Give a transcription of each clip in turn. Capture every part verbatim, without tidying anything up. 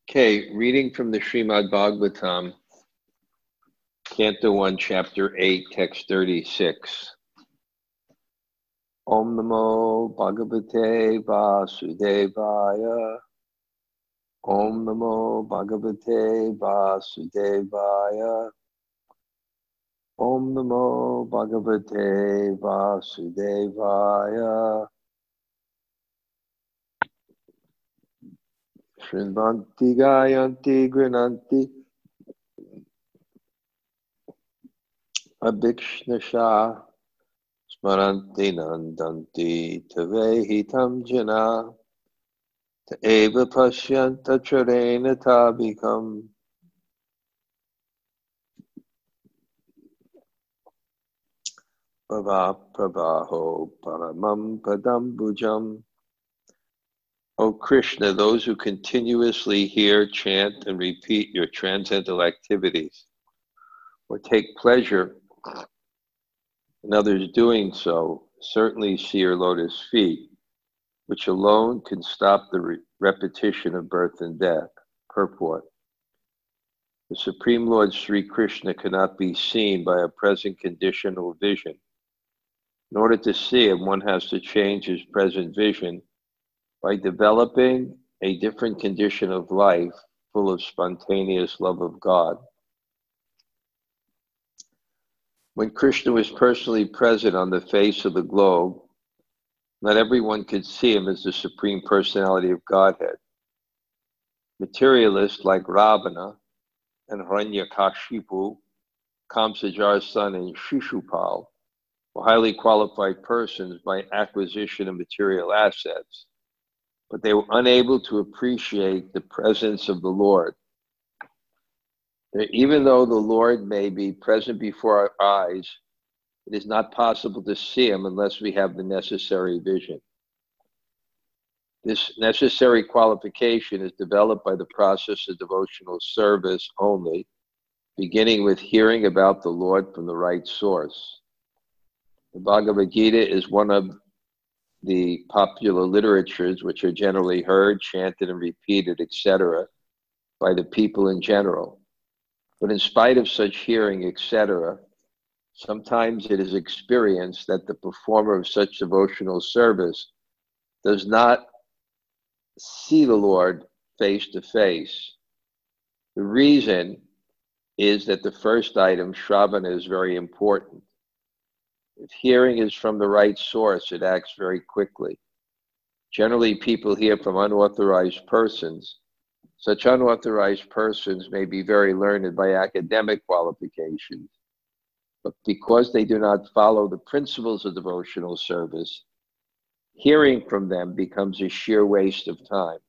Okay, reading from the Srimad Bhagavatam, Canto one, Chapter eight, Text thirty-six. Om Namo Bhagavate Vasudevaya. Om Namo Bhagavate Vasudevaya. Om Namo Bhagavate Vasudevaya. Shrivanti Gayanti Grinanti Abhikshnasha Smaranti Nandanti Tavehitam Jana Taeva Pashyanta Charena Tabikam Bhava Prabhaho Paramam Padambujam. O Krishna, those who continuously hear, chant, and repeat your transcendental activities, or take pleasure in others doing so, certainly see your lotus feet, which alone can stop the re- repetition of birth and death. Purport. The Supreme Lord Sri Krishna cannot be seen by a present conditional vision. In order to see him, one has to change his present vision by developing a different condition of life full of spontaneous love of God. When Krishna was personally present on the face of the globe, not everyone could see him as the Supreme Personality of Godhead. Materialists like Ravana and Hiranyakashipu, Kamsajar's son, and Shishupal were highly qualified persons by acquisition of material assets, but they were unable to appreciate the presence of the Lord. Even though the Lord may be present before our eyes, it is not possible to see him unless we have the necessary vision. This necessary qualification is developed by the process of devotional service only, beginning with hearing about the Lord from the right source. The Bhagavad Gita is one of the popular literatures which are generally heard, chanted, and repeated, et cetera, by the people in general. But in spite of such hearing, et cetera, sometimes it is experienced that the performer of such devotional service does not see the Lord face to face. The reason is that the first item, Shravana, is very important. If hearing is from the right source, it acts very quickly. Generally, people hear from unauthorized persons. Such unauthorized persons may be very learned by academic qualifications, but because they do not follow the principles of devotional service, hearing from them becomes a sheer waste of time.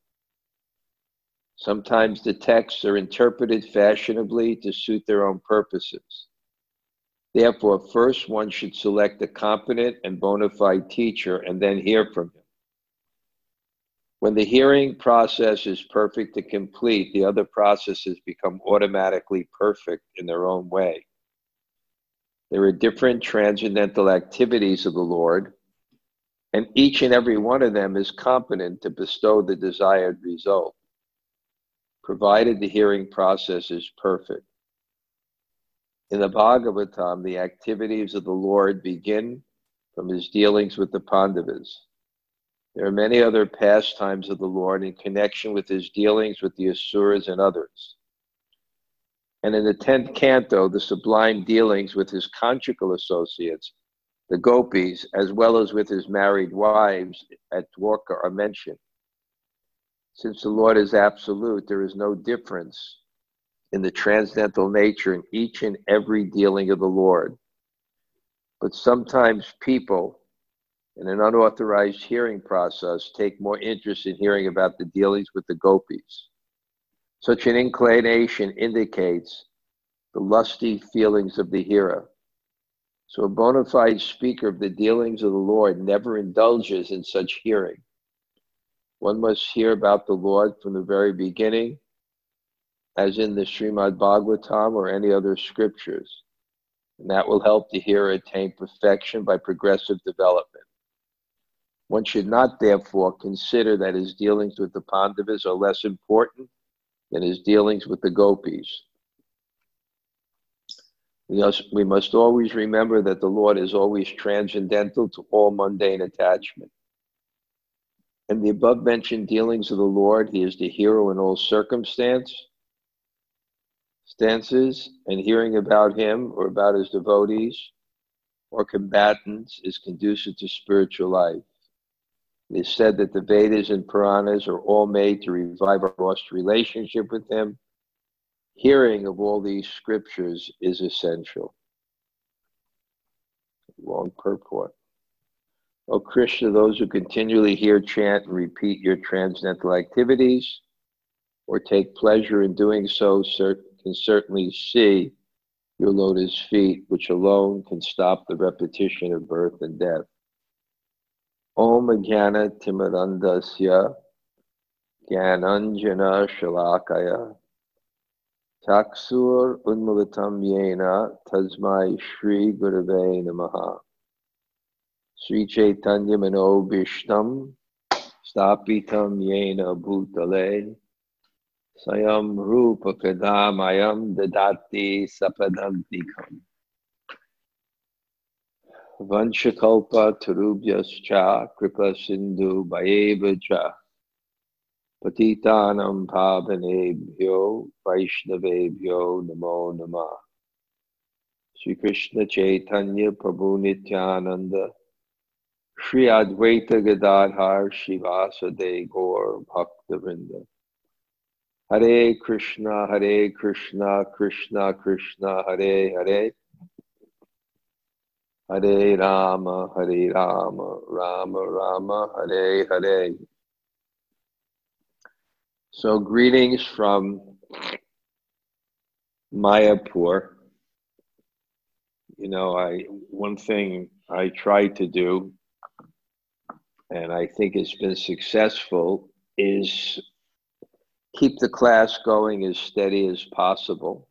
Sometimes the texts are interpreted fashionably to suit their own purposes. Therefore, first one should select a competent and bona fide teacher and then hear from him. When the hearing process is perfect and complete, the other processes become automatically perfect in their own way. There are different transcendental activities of the Lord, and each and every one of them is competent to bestow the desired result, provided the hearing process is perfect. In the Bhagavatam, the activities of the Lord begin from his dealings with the Pandavas. There are many other pastimes of the Lord in connection with his dealings with the Asuras and others. And in the tenth canto, the sublime dealings with his conjugal associates, the gopis, as well as with his married wives at Dwarka, are mentioned. Since the Lord is absolute, there is no difference in the transcendental nature in each and every dealing of the Lord. But sometimes people, in an unauthorized hearing process, take more interest in hearing about the dealings with the gopis. Such an inclination indicates the lusty feelings of the hearer. So a bona fide speaker of the dealings of the Lord never indulges in such hearing. One must hear about the Lord from the very beginning, as in the Srimad Bhagavatam or any other scriptures. And that will help the hearer attain perfection by progressive development. One should not, therefore, consider that his dealings with the Pandavas are less important in his dealings with the gopis. We must, we must always remember that the Lord is always transcendental to all mundane attachment. In the above-mentioned dealings of the Lord, he is the hero in all circumstance, stances, and hearing about him or about his devotees or combatants is conducive to spiritual life. It is said that the Vedas and Puranas are all made to revive our lost relationship with him. Hearing of all these scriptures is essential. Long purport. O Krishna, those who continually hear, chant, and repeat your transcendental activities, or take pleasure in doing so, can certainly see your lotus feet, which alone can stop the repetition of birth and death. Om Jnana Timirandasya Jnananjana Shalakaya Taksur Unmilitam Yena Tasmai Shri Gurave Namaha Sri Chaitanya Mano Bhishtam Stapitam Yena Bhutale Sayam Rupa Kadamayam Dadati Sapadantikam Vanchakalpa Tarubhyascha Kripa Sindhu Bhayevacha Patitanam Pavanebhyo Vaishnavebhyo Namo Namah. Sri Krishna Chaitanya Prabhu Nityananda Shri Advaita Gadadhar Shivasade Gaur Bhaktivinoda. Hare Krishna, Hare Krishna, Krishna Krishna, Hare Hare. Hare Rama, Hare Rama, Rama Rama, Hare Hare. So greetings from Mayapur. You know, I one thing I try to do, and I think it's been successful, is keep the class going as steady as possible.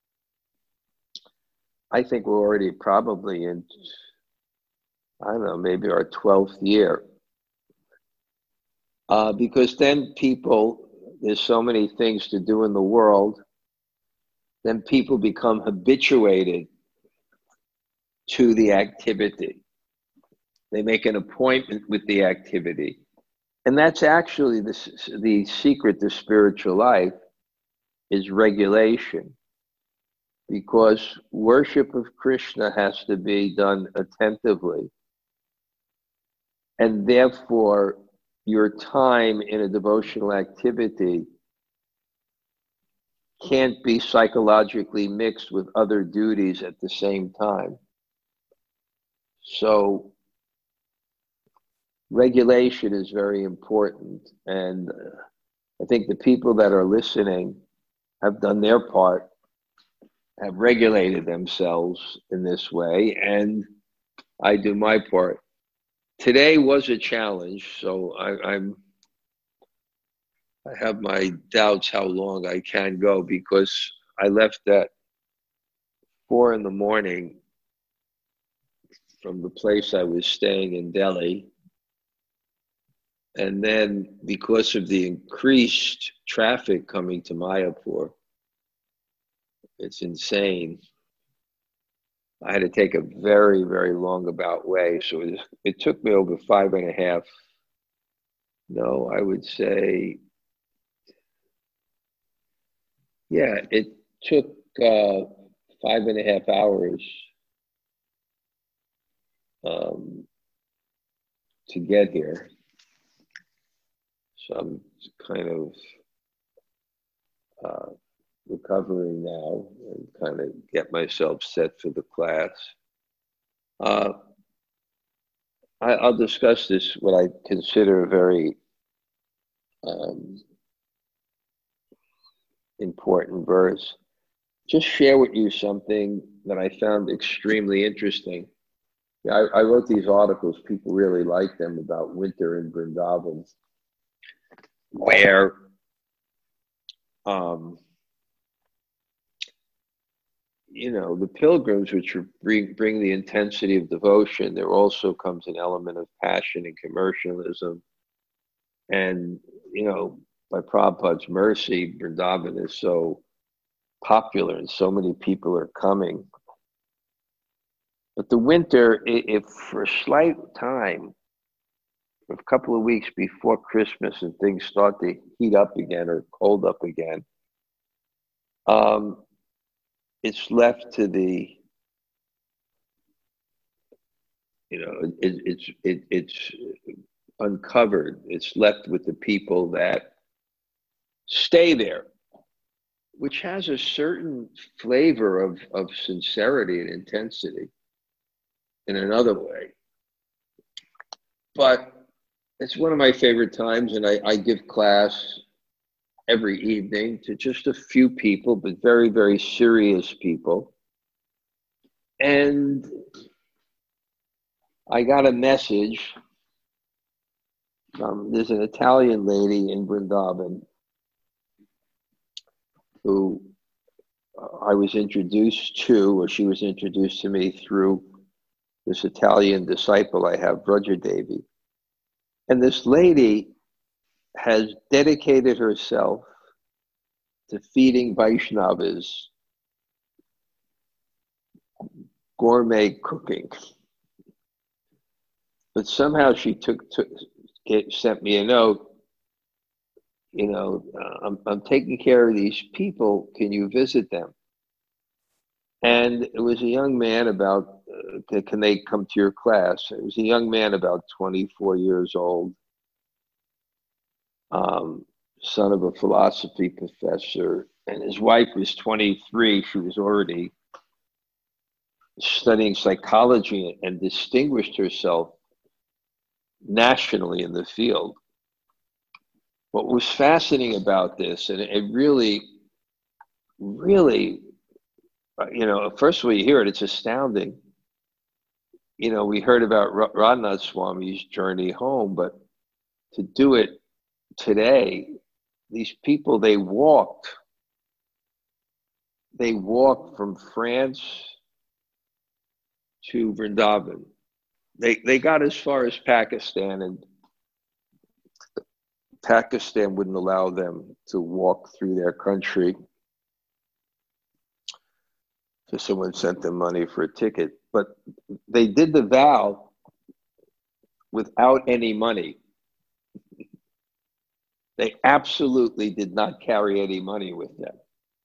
I think we're already probably in, I don't know, maybe our twelfth year. Uh, because then people, there's so many things to do in the world, then people become habituated to the activity. They make an appointment with the activity. And that's actually the, the secret to spiritual life, is regulation. Because worship of Krishna has to be done attentively. And therefore, your time in a devotional activity can't be psychologically mixed with other duties at the same time. So regulation is very important. And I think the people that are listening have done their part, have regulated themselves in this way, and I do my part. Today was a challenge, so I, I'm I have my doubts how long I can go, because I left at four in the morning from the place I was staying in Delhi, and then because of the increased traffic coming to Mayapur, it's insane. I had to take a very, very long about way. So it, it took me over five and a half, no, I would say, yeah, it took uh, five and a half hours um, to get here. So I'm kind of uh, recovering now and kind of get myself set for the class. Uh, I, I'll discuss this, what I consider a very um, important verse. Just share with you something that I found extremely interesting. Yeah, I, I wrote these articles, people really like them, about winter in Vrindavan, where um, you know, the pilgrims, which are bring, bring the intensity of devotion, there also comes an element of passion and commercialism. And, you know, by Prabhupada's mercy, Vrindavan is so popular and so many people are coming. But the winter, if for a slight time, a couple of weeks before Christmas and things start to heat up again or cold up again, um, it's left to the, you know, it, it's it, it's uncovered. It's left with the people that stay there, which has a certain flavor of, of sincerity and intensity in another way. But it's one of my favorite times, and I, I give class every evening to just a few people, but very, very serious people. And I got a message. Um, there's an Italian lady in Vrindavan who uh, I was introduced to, or she was introduced to me through this Italian disciple I have, Roger Devi. And this lady has dedicated herself to feeding Vaishnavas gourmet cooking. But somehow she took, took sent me a note, you know, uh, I'm, I'm taking care of these people. Can you visit them? And it was a young man about, uh, can they come to your class? It was a young man about twenty-four years old, um, son of a philosophy professor. And his wife was twenty-three. She was already studying psychology and distinguished herself nationally in the field. What was fascinating about this, and it really, really, you know, first when you hear it, it's astounding. You know, we heard about Radhanath Swami's journey home, but to do it today, these people, they walked. They walked from France to Vrindavan. They, they got as far as Pakistan, and Pakistan wouldn't allow them to walk through their country. So someone sent them money for a ticket. But they did the vow without any money. They absolutely did not carry any money with them.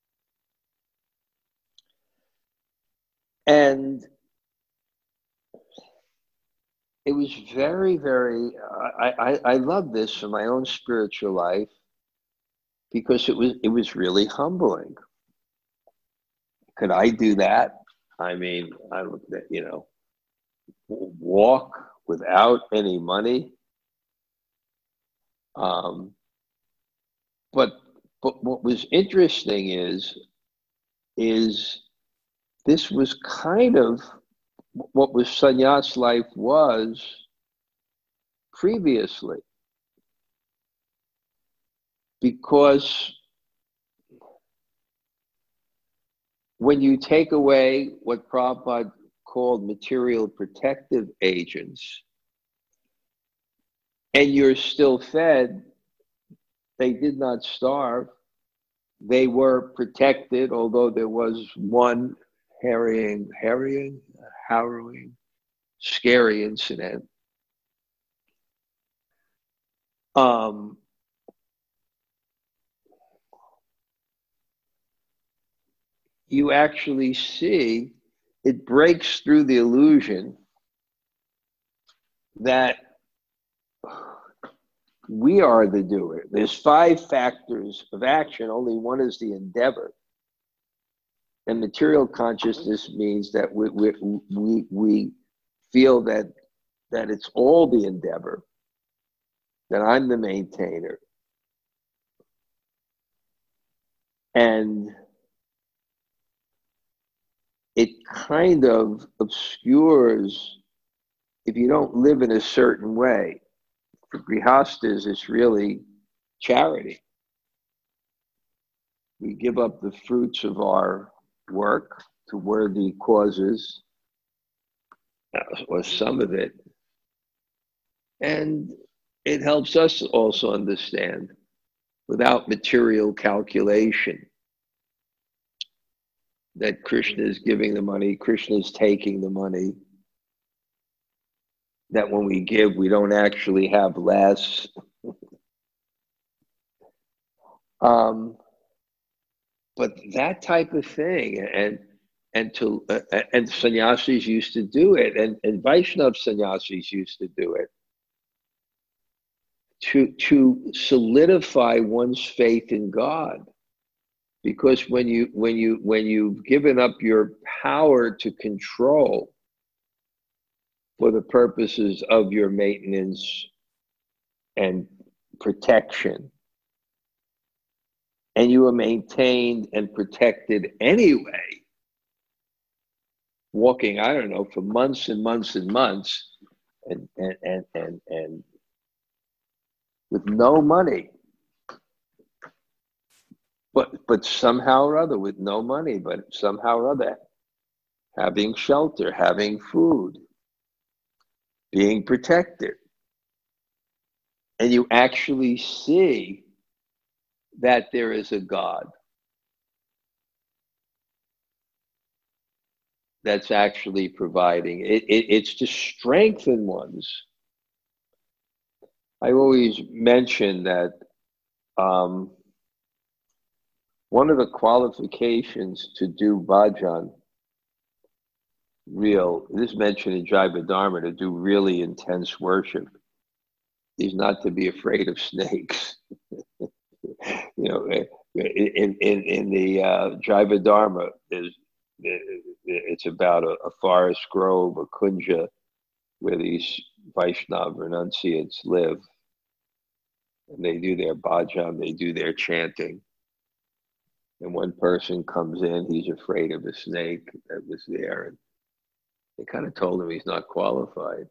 And it was very, very, I, I, I love this for my own spiritual life because it was, it was really humbling. Could I do that? I mean, I don't, you know, walk without any money. Um, but, but what was interesting is, is this was kind of what was sannyas life was previously. Because when you take away what Prabhupada called material protective agents, and you're still fed, they did not starve. They were protected, although there was one harrying, harrying, harrowing, scary incident. Um, you actually see it breaks through the illusion that we are the doer. There's five factors of action. Only one is the endeavor. And material consciousness means that we, we, we, we feel that, that it's all the endeavor, that I'm the maintainer. And it kind of obscures if you don't live in a certain way. For grihastas, it's really charity. We give up the fruits of our work to worthy causes, or some of it. And it helps us also understand without material calculation. That Krishna is giving the money, Krishna is taking the money. That when we give, we don't actually have less. um, but that type of thing, and and to uh, and sannyasis used to do it, and and Vaishnav sannyasis used to do it. To to solidify one's faith in God. Because when you when you when you've given up your power to control for the purposes of your maintenance and protection, and you are maintained and protected anyway, walking, I don't know, for months and months and months, and and and and, and with no money. But but somehow or other, with no money, but somehow or other, having shelter, having food, being protected. And you actually see that there is a God that's actually providing. It, it, it's to strengthen one's. I always mention that um, one of the qualifications to do bhajan, real, this is mentioned in Jaiva Dharma, to do really intense worship, is not to be afraid of snakes. You know, in in in the uh, Jaiva Dharma, is it's about a, a forest grove, a kunja, where these Vaishnava renunciates live, and they do their bhajan, they do their chanting. And one person comes in, he's afraid of a snake that was there, and they kind of told him he's not qualified.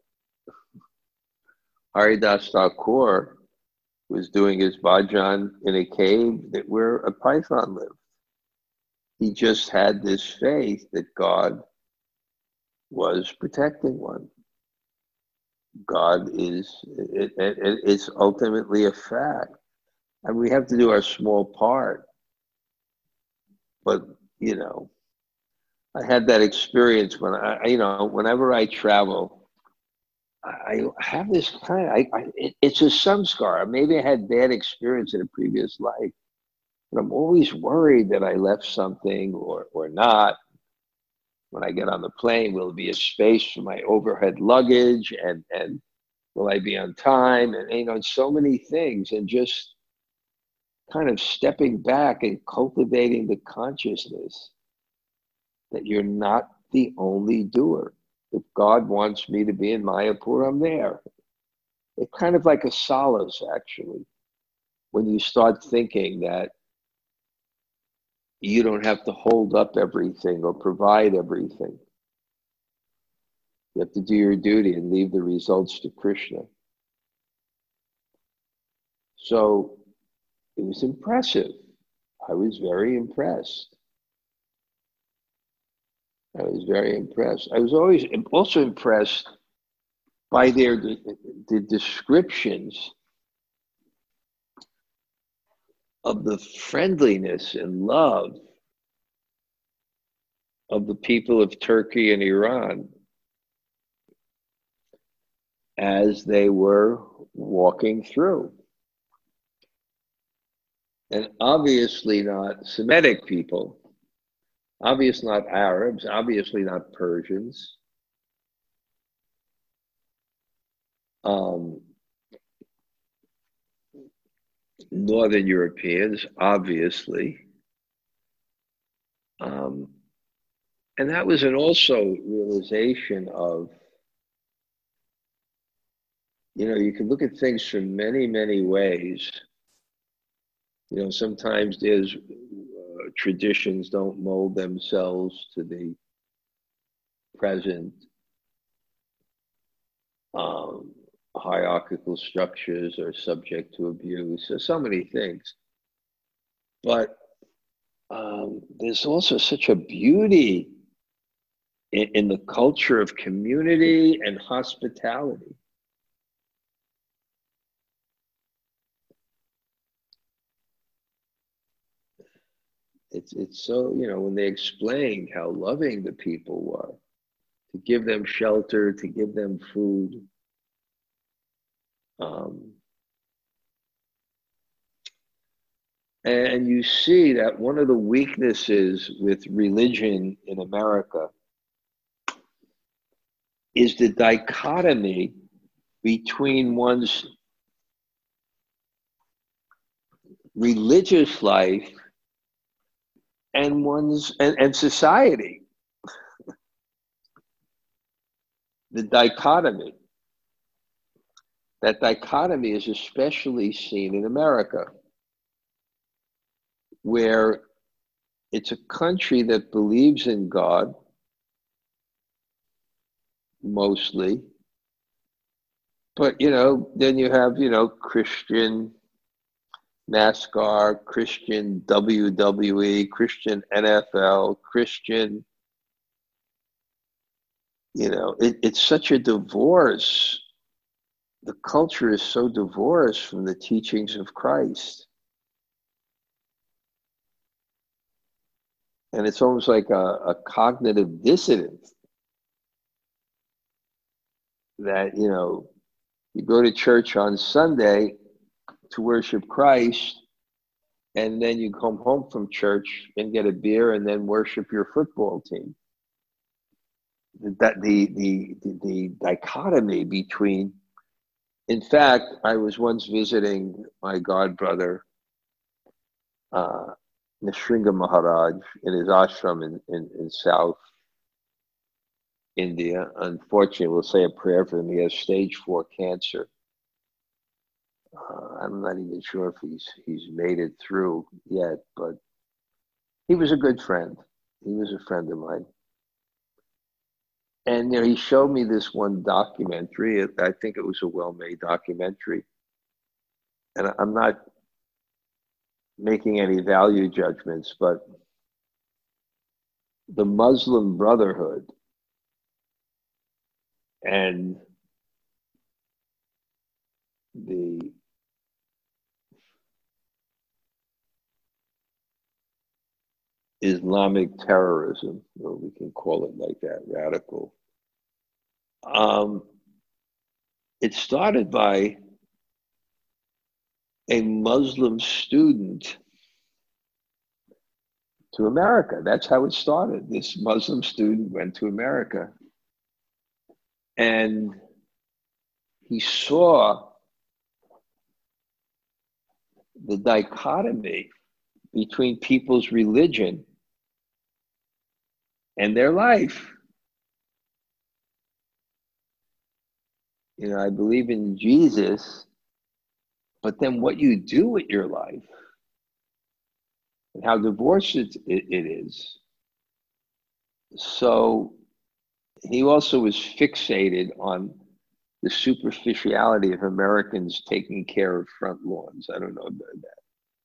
Haridas Thakur was doing his bhajan in a cave that where a python lived. He just had this faith that God was protecting one. God is, it, it, it's ultimately a fact. And we have to do our small part. But, you know, I had that experience when I, you know, whenever I travel, I have this kind of, I, I, it, it's a samskar. Maybe I had bad experience in a previous life, but I'm always worried that I left something or, or not. When I get on the plane, will there be a space for my overhead luggage, and, and will I be on time? And, you know, so many things, and just kind of stepping back and cultivating the consciousness that you're not the only doer. If God wants me to be in Mayapur, I'm there. It's kind of like a solace, actually, when you start thinking that you don't have to hold up everything or provide everything. You have to do your duty and leave the results to Krishna. So it was impressive. I was very impressed. I was very impressed. I was always also impressed by their the descriptions of the friendliness and love of the people of Turkey and Iran as they were walking through. And obviously not Semitic people, obviously not Arabs, obviously not Persians. Um, Northern Europeans, obviously. Um, and that was an also realization of, you know, you can look at things from many, many ways. You know, sometimes there's uh, traditions don't mold themselves to the present. Um, hierarchical structures are subject to abuse. So, so many things. But um, there's also such a beauty in, in the culture of community and hospitality. It's it's so, you know, when they explained how loving the people were, to give them shelter, to give them food. Um, and you see that one of the weaknesses with religion in America is the dichotomy between one's religious life and one's and, and society. The dichotomy. That dichotomy is especially seen in America, where it's a country that believes in God, mostly. But, you know, then you have, you know, Christian NASCAR, Christian W W E, Christian N F L, Christian, you know, it, it's such a divorce. The culture is so divorced from the teachings of Christ. And it's almost like a, a cognitive dissonance that, you know, you go to church on Sunday to worship Christ, and then you come home from church and get a beer and then worship your football team. That the the the, the dichotomy between. In fact, I was once visiting my godbrother, uh, Nrsimha Maharaj, in his ashram in, in, in South India. Unfortunately, we'll say a prayer for him. He has stage four cancer. Uh, I'm not even sure if he's he's made it through yet, but he was a good friend. He was a friend of mine. And you know, he showed me this one documentary. I think it was a well-made documentary. And I'm not making any value judgments, but the Muslim Brotherhood and the Islamic terrorism, or we can call it like that, radical. Um, it started by a Muslim student to America. That's how it started. This Muslim student went to America, and he saw the dichotomy between people's religion and their life. You know, I believe in Jesus, but then what you do with your life and how divorced it, it, it is. So he also was fixated on the superficiality of Americans taking care of front lawns. I don't know about that.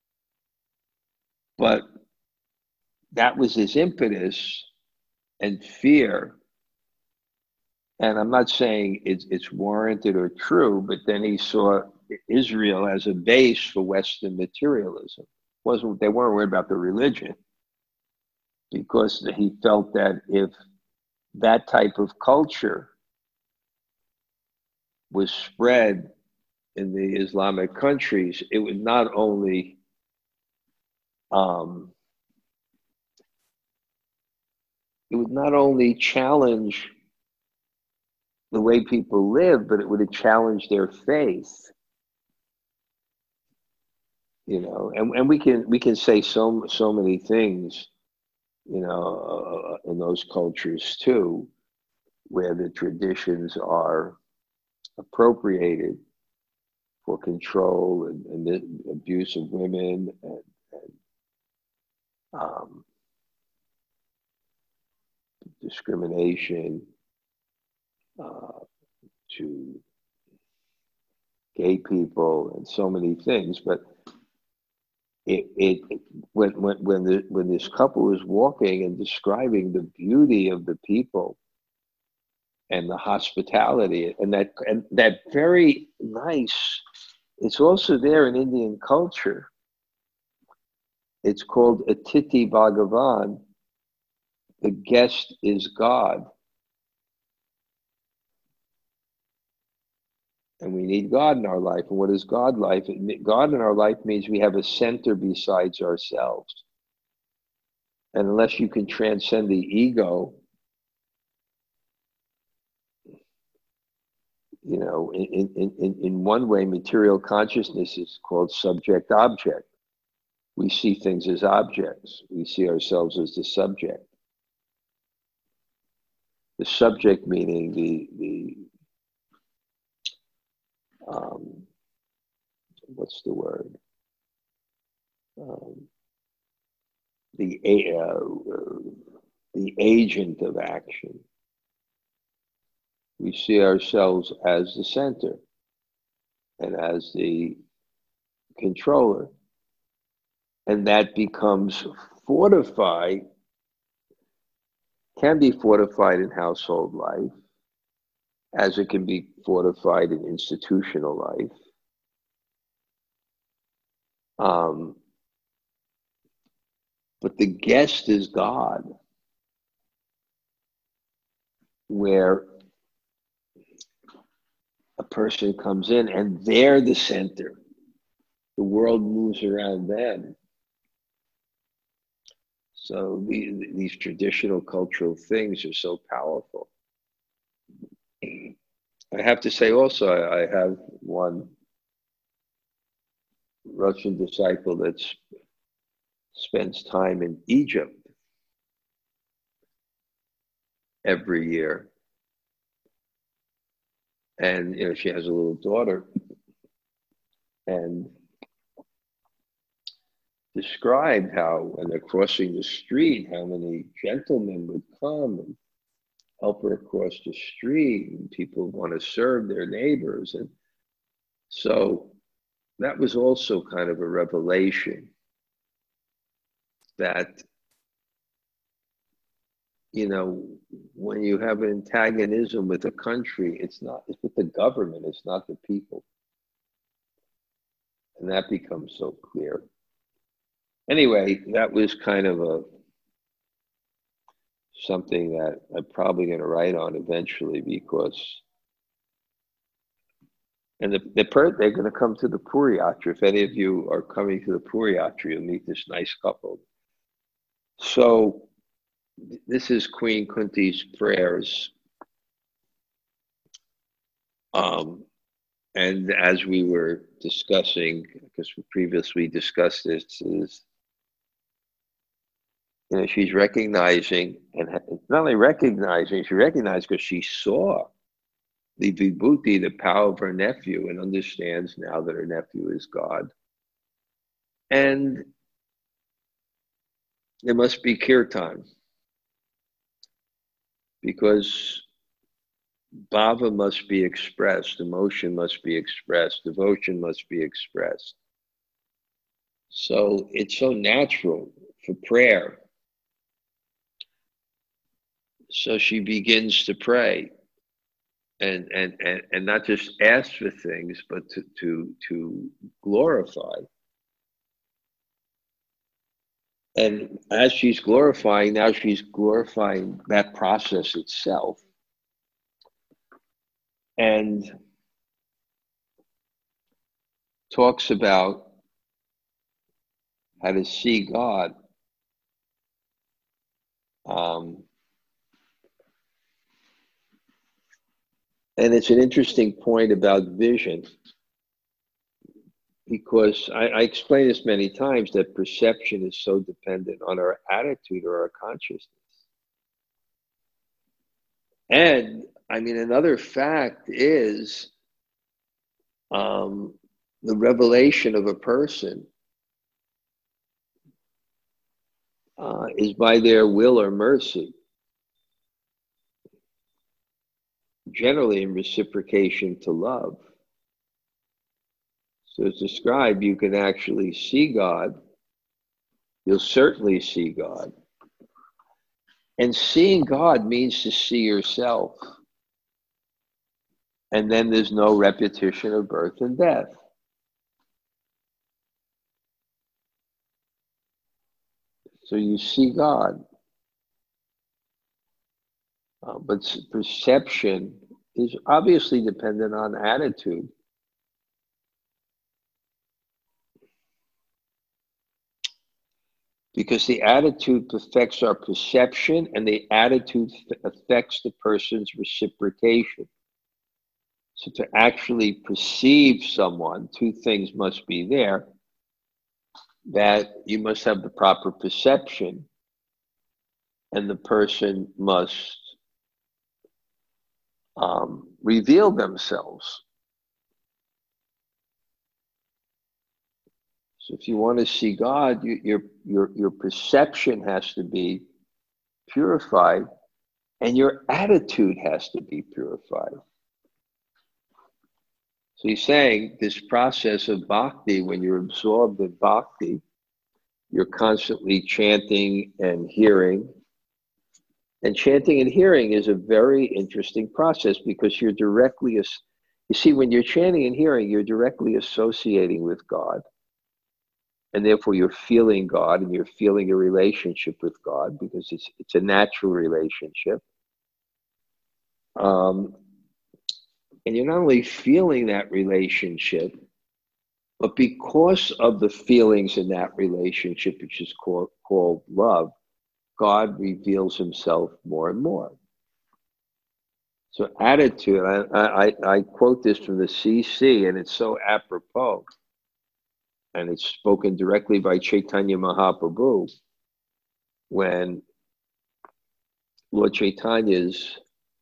But that was his impetus and fear. And I'm not saying it's, it's warranted or true, but then he saw Israel as a base for Western materialism. Wasn't they weren't worried about the religion, because he felt that if that type of culture was spread in the Islamic countries, it would not only um, it would not only challenge the way people live, but it would have challenged their faith. You know, and, and we can we can say so so many things, you know, uh, in those cultures too, where the traditions are appropriated for control and, and the abuse of women and, and um, discrimination uh, to gay people and so many things. But it, it when when when the when this couple was walking and describing the beauty of the people and the hospitality and that and that very nice, it's also there in Indian culture, It's called Atiti Bhagavan. The guest is God. And we need God in our life. And what is God life? God in our life means we have a center besides ourselves. And unless you can transcend the ego, you know, in, in, in, in one way, material consciousness is called subject-object. We see things as objects. We see ourselves as the subject. The subject meaning the, the um, what's the word? Um, the, uh, the agent of action. We see ourselves as the center and as the controller. And that becomes fortified, can be fortified in household life, as it can be fortified in institutional life. Um, but the guest is God, where a person comes in and they're the center. The world moves around them. So the, these traditional cultural things are so powerful. I have to say also, I, I have one Russian disciple that spends time in Egypt every year. And, you know, she has a little daughter, and described how when they're crossing the street, how many gentlemen would come and help her across the street, and people want to serve their neighbors. And so that was also kind of a revelation that, you know, when you have an antagonism with a country, it's not, it's with the government, it's not the people. And that becomes so clear. Anyway, that was kind of a something that I'm probably going to write on eventually, because, and the, the per, they're going to come to the Puri Yatra. If any of you are coming to the Puri Yatra, you'll meet this nice couple. So this is Queen Kunti's prayers. Um, and as we were discussing, because we previously discussed this, is, you know, she's recognizing, and not only recognizing, she recognized because she saw the vibhuti, the power of her nephew, and understands now that her nephew is God. And there must be kirtan, because bhava must be expressed, emotion must be expressed, devotion must be expressed. So it's so natural for prayer. So she begins to pray, and and and, and not just ask for things, but to to to glorify. And as she's glorifying, now she's glorifying that process itself. And talks about how to see God. Um, and it's an interesting point about vision, because I, I explained this many times, that perception is so dependent on our attitude or our consciousness. And I mean, another fact is um, the revelation of a person uh, is by their will or mercy, generally in reciprocation to love. So it's described, you can actually see God. You'll certainly see God. And seeing God means to see yourself. And then there's no repetition of birth and death. So you see God. Uh, but perception is obviously dependent on attitude. Because the attitude affects our perception, and the attitude affects the person's reciprocation. So to actually perceive someone, two things must be there. That you must have the proper perception, and the person must um, reveal themselves. So if you want to see God, you, your your your perception has to be purified, and your attitude has to be purified. So he's saying this process of bhakti, when you're absorbed in bhakti, you're constantly chanting and hearing. And chanting and hearing is a very interesting process because you're directly, you see, when you're chanting and hearing, you're directly associating with God. And therefore you're feeling God, and you're feeling a relationship with God because it's it's a natural relationship. Um, and you're not only feeling that relationship, but because of the feelings in that relationship, which is called, called love, God reveals himself more and more. So attitude, I, I, I quote this from the C C, and it's so apropos. And it's spoken directly by Chaitanya Mahaprabhu when Lord Chaitanya's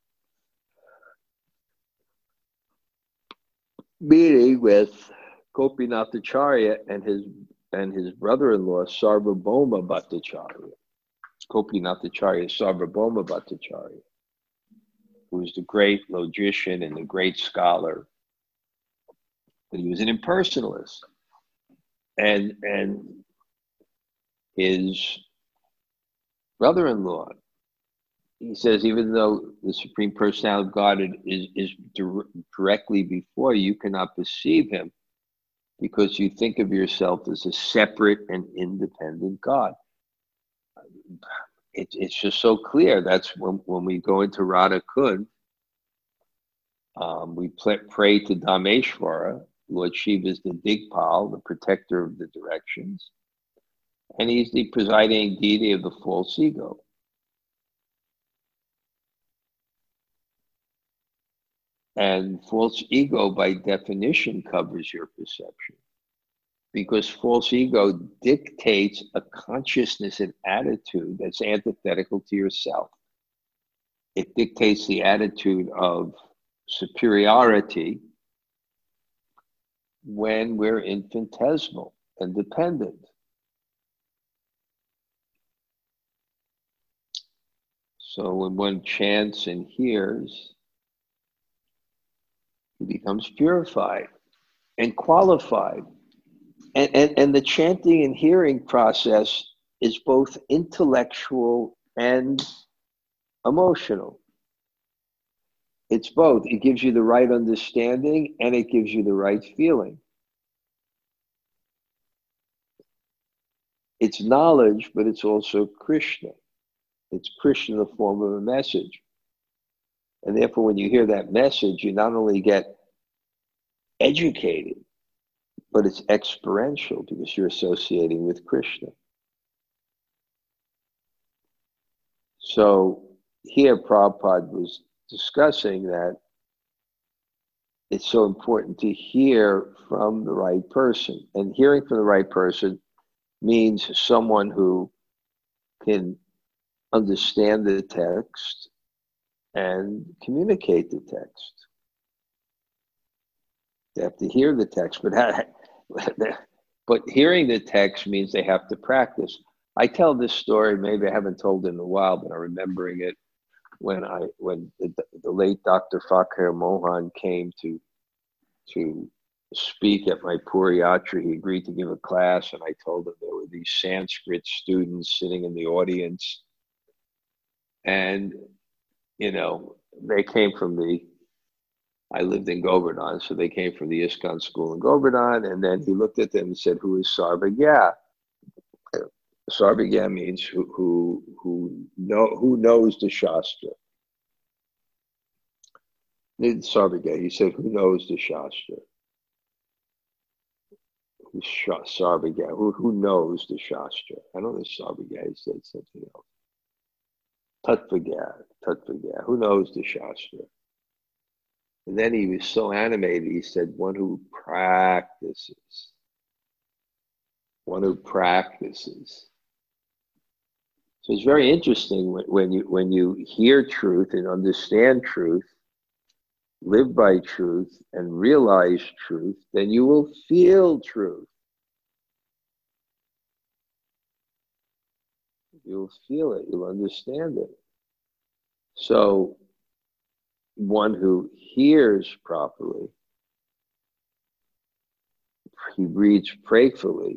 meeting with Gopinathacharya and his and his brother-in-law Sarvabhauma Bhattacharya. Gopinathacharya Sarvabhauma Bhattacharya, who was the great logician and the great scholar, but he was an impersonalist. And and his brother-in-law, he says, even though the Supreme Personality of God is, is directly before you, you cannot perceive him because you think of yourself as a separate and independent God. It, it's just so clear. That's when, when we go into Radha Kund, um, we play, pray to Dhameshwara. Lord Shiva is the Digpal, the protector of the directions. And he's the presiding deity of the false ego. And false ego, by definition, covers your perception. Because false ego dictates a consciousness and attitude that's antithetical to yourself. It dictates the attitude of superiority when we're infinitesimal and dependent. So when one chants and hears, he becomes purified and qualified. And, and, and the chanting and hearing process is both intellectual and emotional. It's both. It gives you the right understanding and it gives you the right feeling. It's knowledge, but it's also Krishna. It's Krishna in the form of a message. And therefore, when you hear that message, you not only get educated, but it's experiential because you're associating with Krishna. So here Prabhupada was discussing that it's so important to hear from the right person. And hearing from the right person means someone who can understand the text and communicate the text. They have to hear the text, but but hearing the text means they have to practice. I tell this story, maybe I haven't told it in a while, but I'm remembering it when I when the, the late Doctor Fakir Mohan came to to speak at my Puri Yatra. He agreed to give a class, and I told him there were these Sanskrit students sitting in the audience, and you know they came from the. I lived in Govardhan, so they came from the ISKCON school in Govardhan, and then he looked at them and said, "Who is Sarvagya?" Sarvagya means who who who know who knows the Shastra. Didn't Sarvagya, he said who knows the Shastra. Who's Sarvagya, who who knows the Shastra. I don't know if Sarvagya, he said something else. Tatvagya, Tatvagya, who knows the Shastra. And then he was so animated, he said, one who practices. One who practices. So it's very interesting when, when you when you hear truth and understand truth, live by truth, and realize truth, then you will feel truth. You'll feel it, you'll understand it. So one who hears properly, he reads prayerfully,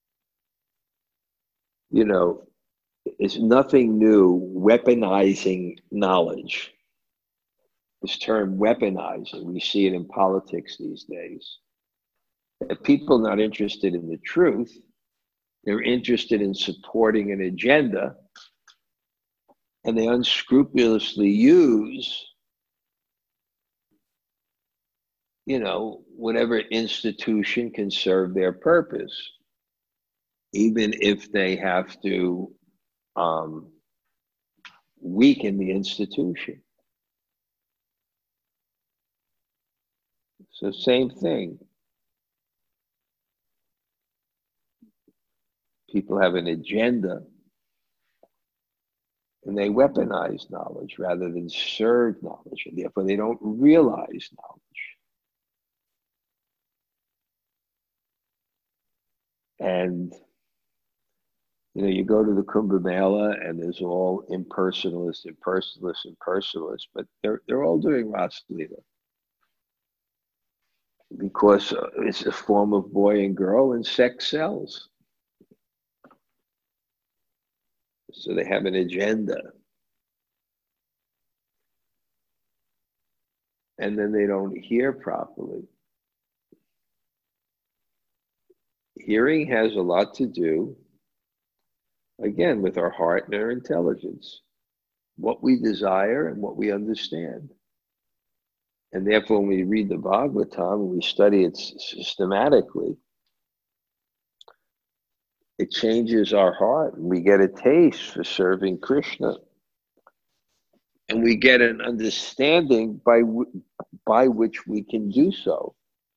you know, it's nothing new weaponizing knowledge. This term weaponizing, we see it in politics these days. If people are not interested in the truth, they're interested in supporting an agenda, and they unscrupulously use, you know, whatever institution can serve their purpose, even if they have to um, weaken the institution. So same thing. People have an agenda and they weaponize knowledge rather than serve knowledge, and therefore they don't realize knowledge. And you know, you go to the Kumbh Mela and there's all impersonalists, impersonalists, impersonalists, but they're they're all doing Rasa Leela. Because uh, it's a form of boy and girl, and sex sells. So they have an agenda. And then they don't hear properly. Hearing has a lot to do, again, with our heart and our intelligence, what we desire and what we understand. And therefore, when we read the Bhagavatam and we study it systematically, it changes our heart, and we get a taste for serving Krishna. And we get an understanding by, w- by which we can do so.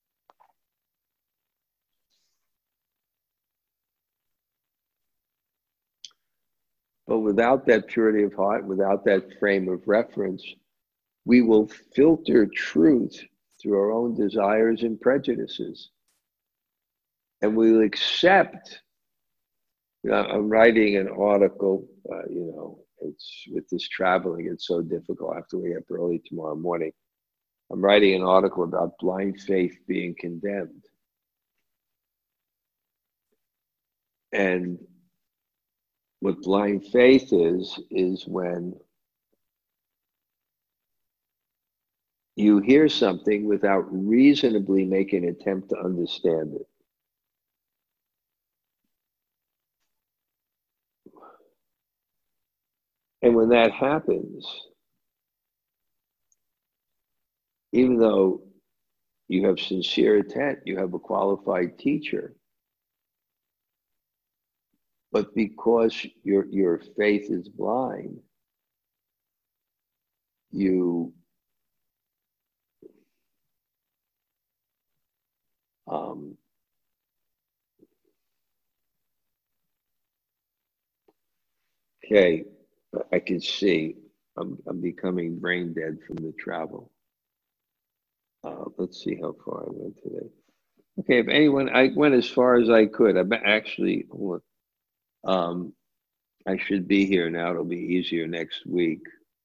But without that purity of heart, without that frame of reference, we will filter truth through our own desires and prejudices. And we will accept, you know, I'm writing an article, uh, you know, it's with this traveling, it's so difficult. I have to wake up early tomorrow morning. I'm writing an article about blind faith being condemned. And what blind faith is, is when you hear something without reasonably making an attempt to understand it. And when that happens, even though you have sincere intent, you have a qualified teacher, but because your, your faith is blind, you um, okay, I can see I'm, I'm becoming brain dead from the travel. Uh, let's see how far I went today. Okay, if anyone, I went as far as I could. I'm actually, um, I should be here now. It'll be easier next week.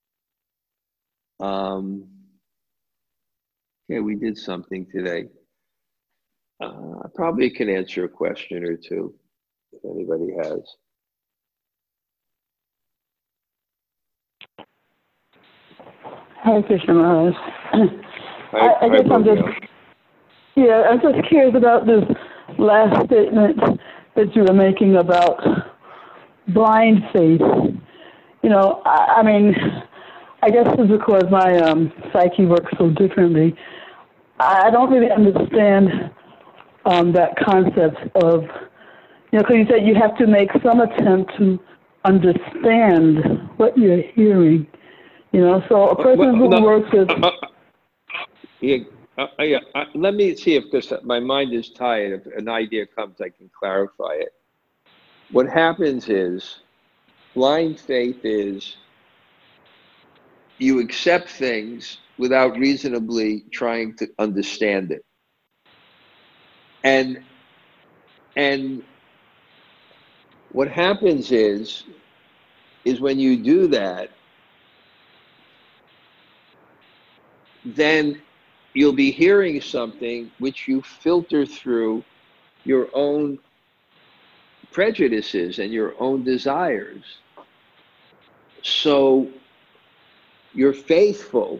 Um, okay, we did something today. Uh, I probably can answer a question or two if anybody has. Hi, Krishna Maharaj. Hi, I, I hi, guess I'm just, yeah, I'm just curious about this last statement that you were making about blind faith. You know, I, I mean, I guess it's because my um, psyche works so differently. I don't really understand um, that concept of, you know, because you said you have to make some attempt to understand what you're hearing. You know, so a person well, who no, works with... uh, uh, yeah, uh, yeah, uh, let me see if, because my mind is tired, if an idea comes, I can clarify it. What happens is, blind faith is you accept things without reasonably trying to understand it. And, and what happens is, is when you do that, then you'll be hearing something which you filter through your own prejudices and your own desires. So you're faithful,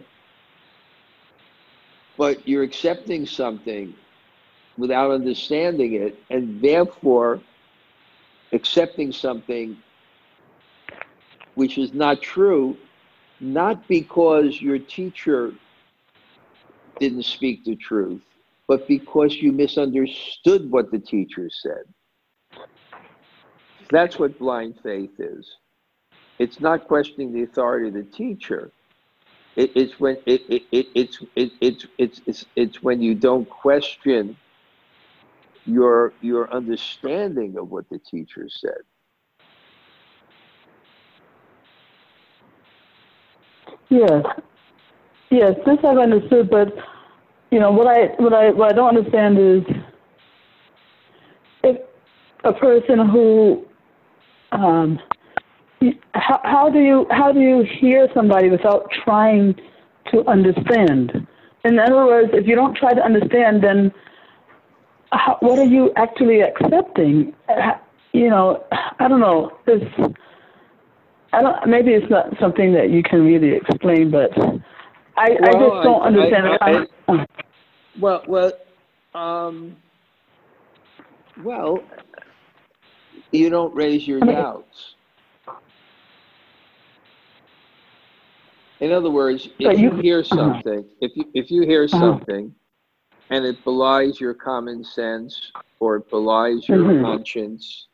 but you're accepting something without understanding it, and therefore accepting something which is not true, not because your teacher didn't speak the truth, but because you misunderstood what the teacher said. That's what blind faith is. It's not questioning the authority of the teacher. It, it's when it, it, it it's it, it's it's it's it's when you don't question your your understanding of what the teacher said. Yes, yes, this I've understood, but you know what I what I what I don't understand is if a person who um, how how do you how do you hear somebody without trying to understand? In other words, if you don't try to understand, then how, what are you actually accepting? You know, I don't know. It's, I don't. Maybe it's not something that you can really explain, but I, well, I just don't I, understand. I, I, I, well, well, um, well, you don't raise your I mean, doubts. In other words, so if you, you hear uh-huh, something, if you if you hear uh-huh, something, and it belies your common sense or it belies your mm-hmm, conscience,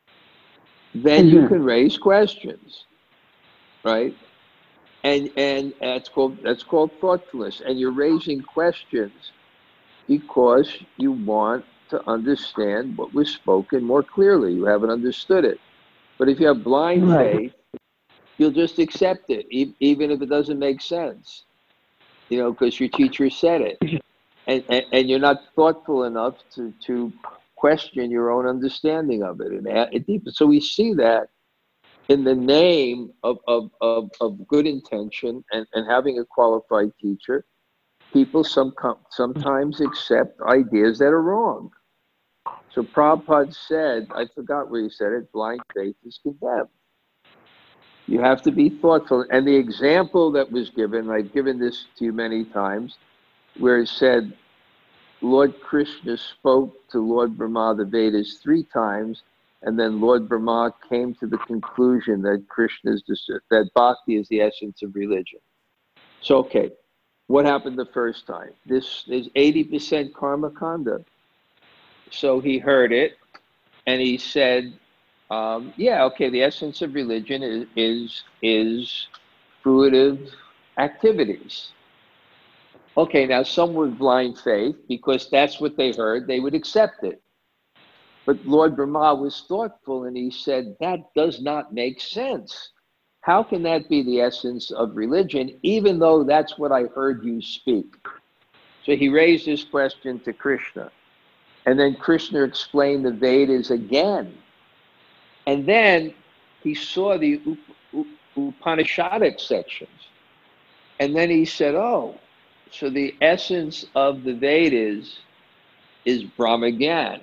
then you mm-hmm. can raise questions, right? And and that's called that's called thoughtfulness. And you're raising questions because you want to understand what was spoken more clearly. You haven't understood it. But if you have blind Right. faith, you'll just accept it, e- even if it doesn't make sense, you know, because your teacher said it. And, and, and you're not thoughtful enough to, to question your own understanding of it. And add it deeper. So we see that in the name of, of, of, of good intention and, and having a qualified teacher, people some, sometimes accept ideas that are wrong. So Prabhupada said, I forgot where he said it, blind faith is condemned. You have to be thoughtful. And the example that was given, I've given this to you many times, where it said, Lord Krishna spoke to Lord Brahma the Vedas three times, and then Lord Brahma came to the conclusion that Krishna is the, that bhakti is the essence of religion. So, okay, what happened the first time? This is eighty percent karma kanda. So he heard it, and he said, um, yeah, okay, the essence of religion is, is, is fruitive activities. Okay, now some with blind faith, because that's what they heard, they would accept it. But Lord Brahma was thoughtful, and he said, that does not make sense. How can that be the essence of religion, even though that's what I heard you speak? So he raised this question to Krishna. And then Krishna explained the Vedas again. And then he saw the Upanishadic sections. And then he said, oh, so the essence of the Vedas is Brahmagyan.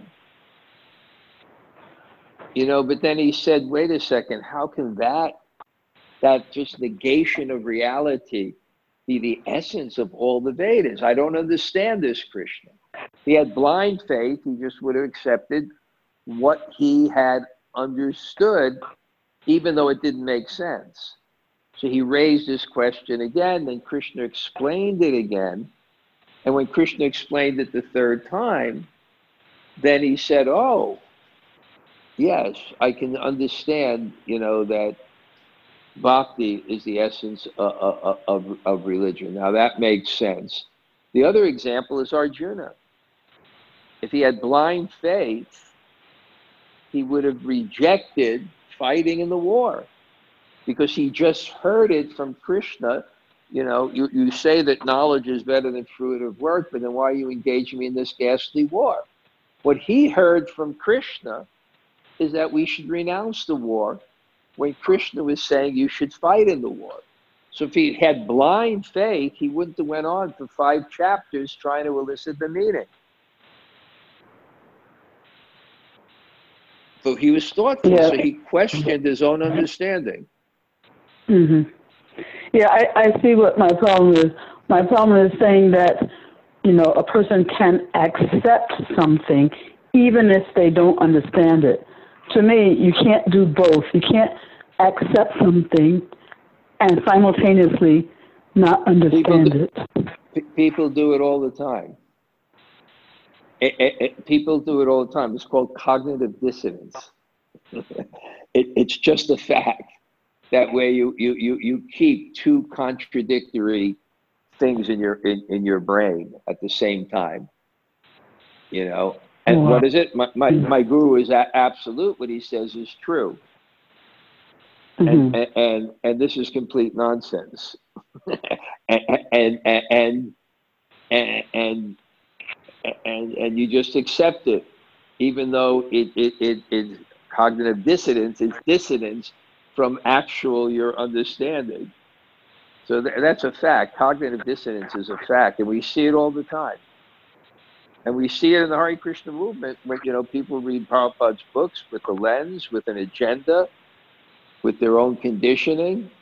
You know, but then he said, wait a second, how can that, that just negation of reality be the essence of all the Vedas? I don't understand this, Krishna. He had blind faith, he just would have accepted what he had understood even though it didn't make sense. So he raised this question again, then Krishna explained it again. And when Krishna explained it the third time, then he said, oh, yes, I can understand, you know, that bhakti is the essence of, of, of religion. Now that makes sense. The other example is Arjuna. If he had blind faith, he would have rejected fighting in the war because he just heard it from Krishna. You know, you, you say that knowledge is better than fruitive work, but then why are you engaging me in this ghastly war? What he heard from Krishna is that we should renounce the war when Krishna was saying you should fight in the war. So if he had blind faith, he wouldn't have went on for five chapters trying to elicit the meaning. So he was thoughtful, yeah. So he questioned his own understanding. Mm-hmm. Yeah, I, I see what my problem is. My problem is saying that, you know, a person can accept something even if they don't understand it. To me, you can't do both. You can't accept something and simultaneously not understand people do, it. People do it all the time. It, it, it, people do it all the time. It's called cognitive dissonance. it, it's just a fact that way you, you, you, you keep two contradictory things in your in, in your brain at the same time. You know, and wow. What is it? My, my, my guru is absolute. What he says is true. Mm-hmm. And, and and this is complete nonsense. and, and, and and and and and and you just accept it, even though it it it is cognitive dissonance. It's dissonance from actual your understanding. So th- that's a fact. Cognitive dissonance is a fact, and we see it all the time. And we see it in the Hare Krishna movement when, you know, people read Prabhupada's books with a lens, with an agenda, with their own conditioning.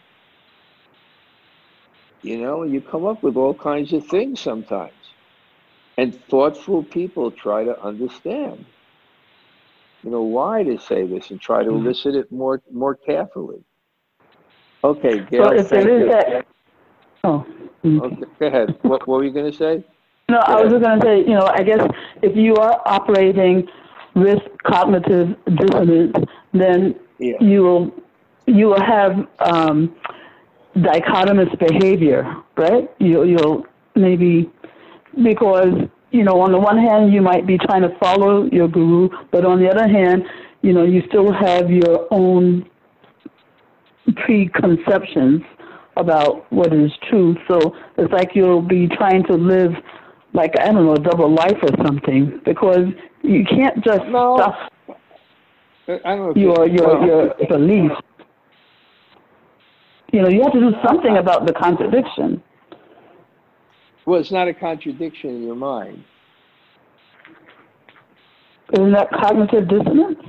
You know, you come up with all kinds of things sometimes. And thoughtful people try to understand, you know, why to say this and try to elicit it more more carefully. Okay, Gail, well, if thank there is you. That, oh. Okay, go ahead. What, what were you going to say? No, I was just going to say, you know, I guess if you are operating with cognitive dissonance, then yeah. you will you will have um, dichotomous behavior, right? You, you'll maybe, because, you know, on the one hand, you might be trying to follow your guru, but on the other hand, you know, you still have your own preconceptions about what is true. So it's like you'll be trying to live like, I don't know, a double life or something, because you can't just no. stuff I don't know your your your beliefs. You know, you have to do something about the contradiction. Well, it's not a contradiction in your mind. Isn't that cognitive dissonance?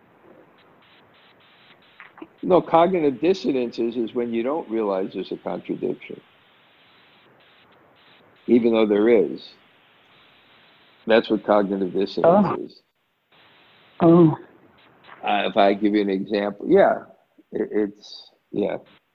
No, cognitive dissonance is, is when you don't realize there's a contradiction, even though there is. That's what cognitive dissonance oh. is. Oh. Uh, if I give you an example, yeah, it, it's, yeah.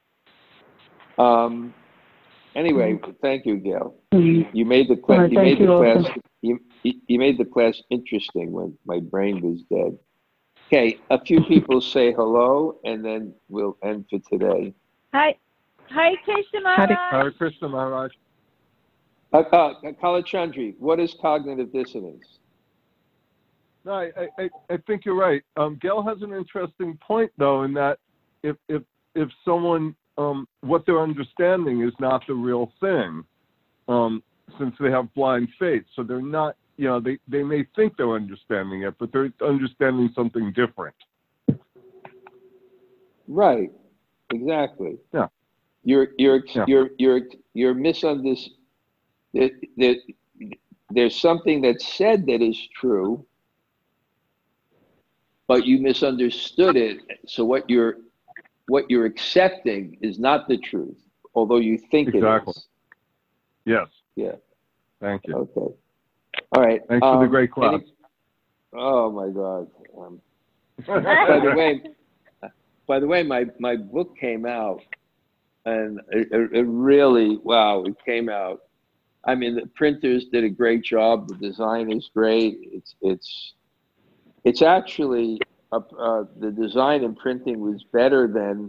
Um, anyway, mm-hmm. Thank you, Gail. Mm-hmm. You made the class, right, you made the class, you, you made the class interesting when my brain was dead. Okay, a few people say hello, and then we'll end for today. Hi. Hi, Krishna Maharaj. Hare Krishna Maharaj. Uh, uh, Kalachandri, what is cognitive dissonance? No, I, I, I think you're right. Um, Gail has an interesting point, though, in that if if if someone um, what they're understanding is not the real thing, um, since they have blind faith, so they're not. You know, they, they may think they're understanding it, but they're understanding something different. Right. Exactly. Yeah. You're you're yeah. you're you're you're misunderstanding. There, there, there's something that's said that is true, but you misunderstood it. So what you're what you're accepting is not the truth, although you think exactly. it is. Yes. Yeah. Thank you. Okay. All right. Thanks um, for the great class. Any, oh my God. Um, by the way, by the way, my, my book came out, and it, it it really, wow, it came out. I mean, the printers did a great job. The design is great. It's it's it's actually uh, uh, the design and printing was better than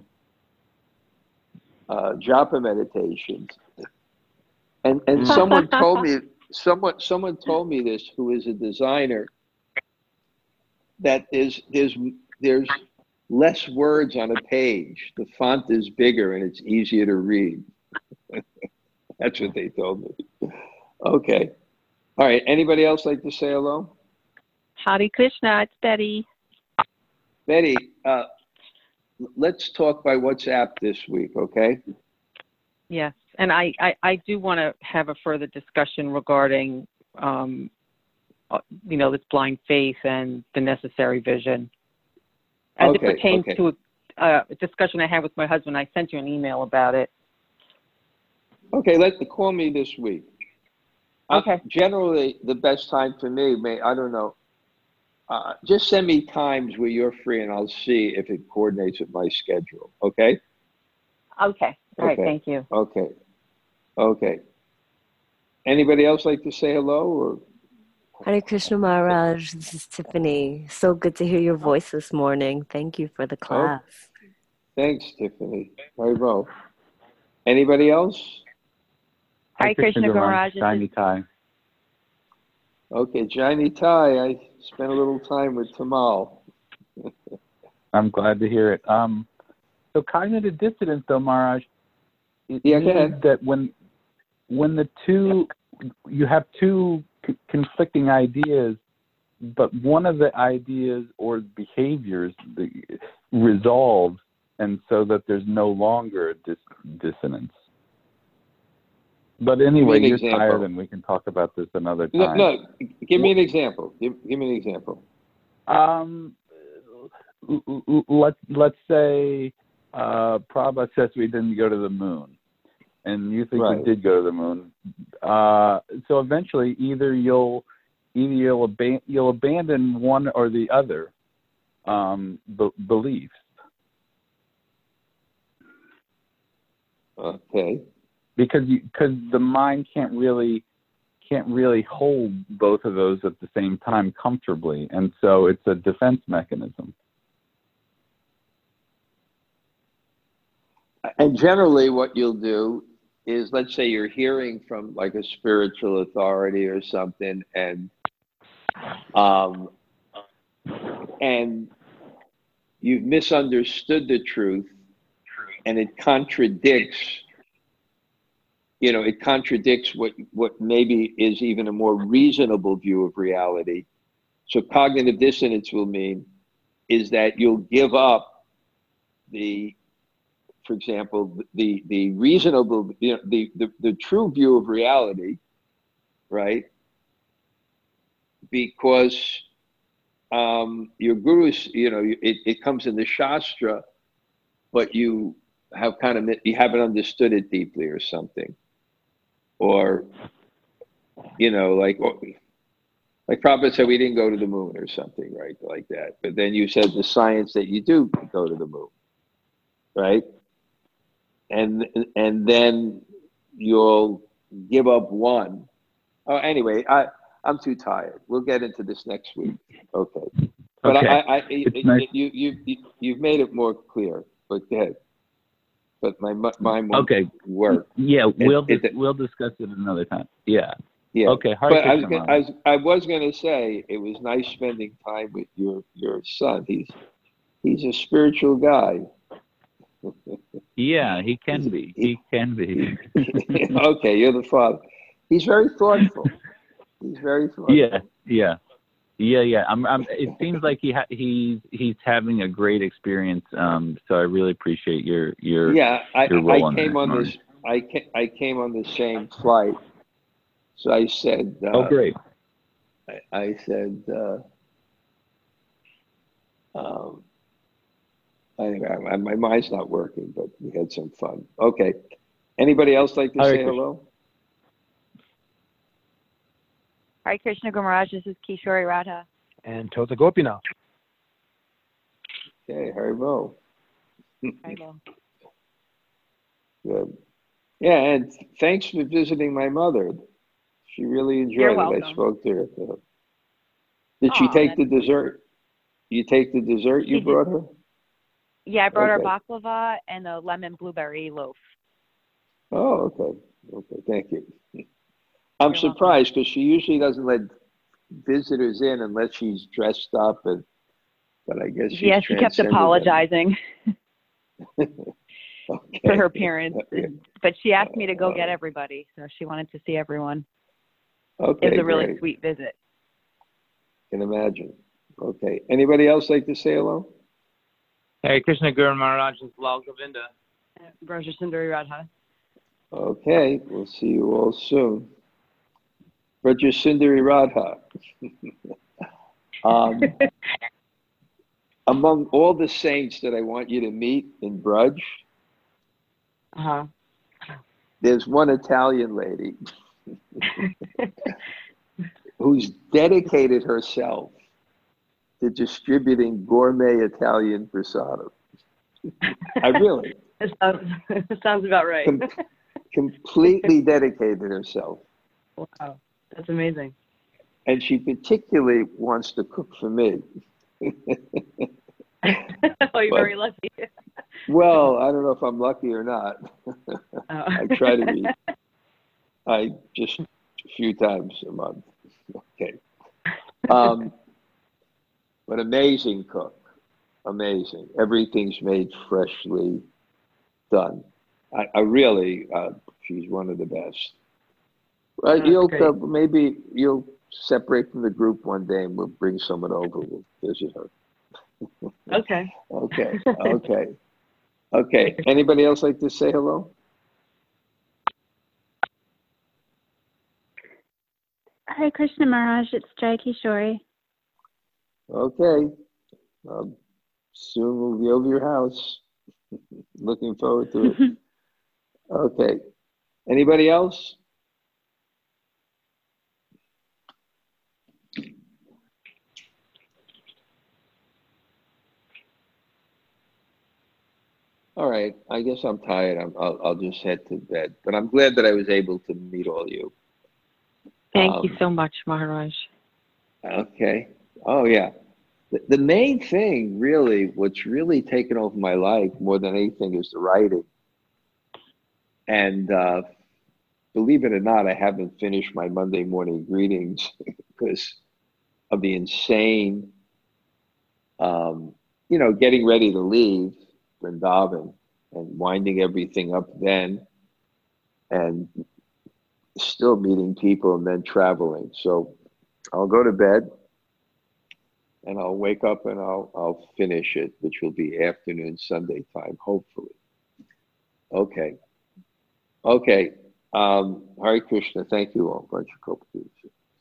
uh, japa meditations. And and someone told me someone someone told me this, who is a designer, that there's there's there's less words on a page. The font is bigger and it's easier to read. That's what they told me. Okay. All right. Anybody else like to say hello? Hare Krishna, it's Betty. Betty, uh, let's talk by WhatsApp this week, okay? Yes, and I, I, I do want to have a further discussion regarding, um, uh, you know, this blind faith and the necessary vision. As Okay, it pertains okay. to a, a discussion I had with my husband, I sent you an email about it. Okay, let call me this week. Uh, Okay. generally, the best time for me, may I don't know. Uh, just send me times where you're free, and I'll see if it coordinates with my schedule. Okay. Okay. All right. Okay. Thank you. Okay. Okay. Anybody else like to say hello? Or Hare Krishna Maharaj, this is Tiffany. So good to hear your voice this morning. Thank you for the class. Oh, thanks, Tiffany. Very well. Anybody else? Hare Krishna Maharaj. Shiny tie. Okay, Johnny Tai. I spent a little time with Tamal. I'm glad to hear it. Um, so cognitive dissonance, though, Maharaj, it Yeah, go means ahead. that when when the two you have two c- conflicting ideas, but one of the ideas or behaviors the, resolves, and so that there's no longer a dis- dissonance. But anyway, an you're example. tired, and we can talk about this another No, time. no. Give me an example. Give, give me an example. Um, l- l- let's let's say uh, Prabhupada says we didn't go to the moon, and you think Right. we did go to the moon. Uh, so eventually, either you'll either you'll, ab- you'll abandon one or the other um, b- beliefs. Okay. Because because the mind can't really can't really hold both of those at the same time comfortably, and so it's a defense mechanism. And generally, what you'll do is, let's say you're hearing from like a spiritual authority or something, and um, and you've misunderstood the truth, and it contradicts. You know, it contradicts what what maybe is even a more reasonable view of reality. So cognitive dissonance will mean is that you'll give up the, for example, the the reasonable, you know, the, the, the true view of reality, right? Because um, your guru's, you know, it, it comes in the Shastra, but you have kind of, you haven't understood it deeply or something. Or, you know, like, like Prabhupada said, we didn't go to the moon or something, right? Like that. But then you said the science that you do go to the moon, right? And and then you'll give up one. Oh, anyway, I I'm too tired. We'll get into this next week. Okay. But Okay. I, I, I It's it, nice. it, you you you you've made it more clear. But go ahead. But my mind won't Okay. work. Yeah, we'll it- dis- we'll discuss it another time. Yeah. Yeah. Okay. Hare But I was, Krishna, gonna, I Maharaj. was I was going to say it was nice spending time with your your son. He's he's a spiritual guy. Yeah, he can be. He can be. Okay, you're the father. He's very thoughtful. He's very thoughtful. Yeah, yeah, yeah, yeah. I'm. I'm. It seems like he ha- he's he's having a great experience. Um. So I really appreciate your your Yeah, I, your role I in came that, on Maharaj. this. I came, I came on the same flight. So I said. Uh, Oh, great. I, I said. Uh, um, anyway, I, my mind's not working, but we had some fun. Okay. Anybody else like to Hare say Krishna. hello? Hare Krishna Maharaj. This is Kishori Radha. And Tota Gopinath. Okay, Haribo. I will. Good. Yeah, and thanks for visiting my mother. She really enjoyed You're it. welcome. I spoke to her. So. Did she Aw, take the that's- dessert? You take the dessert you She did. brought her? Yeah, I brought her Okay. baklava and a lemon blueberry loaf. Oh, okay. Okay, thank you. I'm You're welcome. surprised because she usually doesn't let visitors in unless she's dressed up, and but I guess she's Yeah, she kept transcended that. apologizing Okay. for her parents, Okay. but she asked me to go Uh, get everybody, so she wanted to see everyone. Okay, It was a really great. sweet visit. Can imagine. Okay. Anybody else like to say hello? Hare Krishna Guru Maharaj is Lal Govinda. Raja Sundari Radha. Okay, we'll see you all soon. Raja Sundari Radha. um, among all the saints that I want you to meet in Brudge, Uh-huh. there's one Italian lady who's dedicated herself to distributing gourmet Italian prasadam. I really It sounds, it sounds about right. com- completely dedicated herself. Wow, that's amazing. And she particularly wants to cook for me. Oh, you're But- very lucky. Well, I don't know if I'm lucky or not. Oh. I try to be. I just a few times a month. Okay. Um, but amazing cook. Amazing. Everything's made freshly done. I, I really, uh, she's one of the best. Well, That's you'll great. uh, maybe you'll separate from the group one day, and we'll bring someone over. We'll visit her. Okay. Okay. Okay. Okay. Anybody else like to say hello? Hare Krishna Maharaj, it's Jai Kishori. Okay. Um, soon we'll be over your house. Looking forward to it. Okay. Anybody else? All right. I guess I'm tired. I'm, I'll, I'll just head to bed. But I'm glad that I was able to meet all you. Thank Um, you so much, Maharaj. Okay. Oh, yeah. The, the main thing, really, what's really taken over my life more than anything is the writing. And uh, believe it or not, I haven't finished my Monday morning greetings because of the insane, um, you know, getting ready to leave Vrindavan and winding everything up then and still meeting people and then traveling. So I'll go to bed and I'll wake up and I'll I'll finish it, which will be afternoon Sunday time, hopefully. Okay. Okay. Um, Hare Krishna. Thank you all. Bunch of copies.